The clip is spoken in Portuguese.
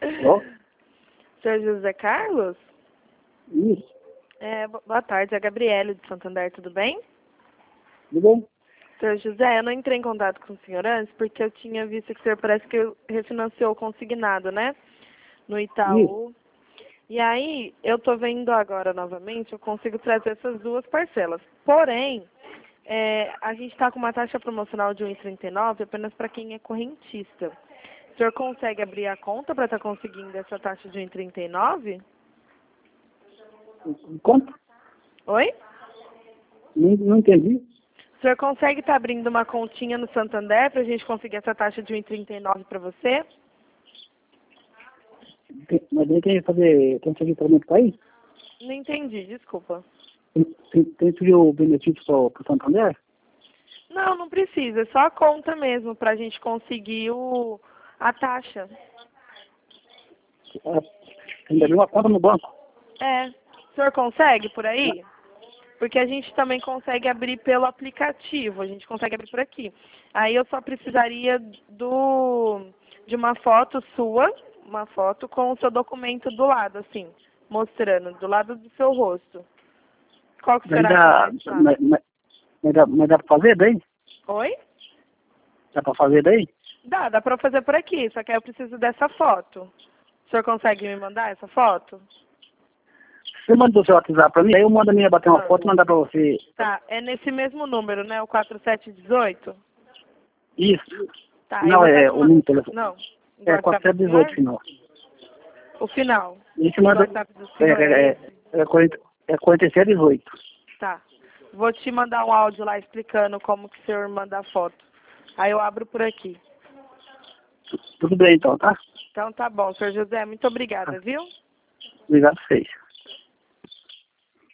Ó, Senhor José Carlos? isso, Boa tarde, é a Gabriele de Santander, tudo bem? tudo bem? Senhor José, eu não entrei em contato com o senhor antes porque eu tinha visto que o senhor parece que refinanciou o consignado, né? No Itaú. E aí, eu tô vendo agora novamente, eu consigo trazer essas duas parcelas. Porém, a gente está com uma taxa promocional de 1,39 apenas para quem é correntista. O senhor consegue abrir a conta para estar conseguindo essa taxa de 1,39? Quanto? Oi? Não entendi. O senhor consegue estar abrindo uma continha no Santander para a gente conseguir essa taxa de 1,39 para você? Mas aí tem que fazer pagamento para aí? Não entendi, desculpa. Tem que pedir o benefício para o Santander? Não, não precisa, é só a conta mesmo para a gente conseguir a taxa. Ainda deu uma conta no banco. O senhor consegue por aí? Porque a gente também consegue abrir pelo aplicativo, a gente consegue abrir por aqui. Aí eu só precisaria de uma foto sua, uma foto com o seu documento do lado, assim, mostrando, do lado do seu rosto. Qual que Daí será que é mais fácil? mas dá para fazer daí? Oi? Dá para fazer daí? Dá pra fazer por aqui, só que aí eu preciso dessa foto. O senhor consegue me mandar essa foto? Você manda o seu WhatsApp para mim, aí eu mando a minha bater uma foto e mandar para você. Tá, é nesse mesmo número, né? O 4718? Isso. Tá, aí Não, eu vou é estar te o número mandando. do telefone. Não. É WhatsApp do senhor? 4718 final. O final. A gente O manda. WhatsApp do senhor é esse? É 4718. Tá. Vou te mandar um áudio lá explicando como que o senhor manda a foto. Aí eu abro por aqui. Tudo bem então, tá? Então tá bom, senhor José. Muito obrigada, viu? Obrigado a vocês.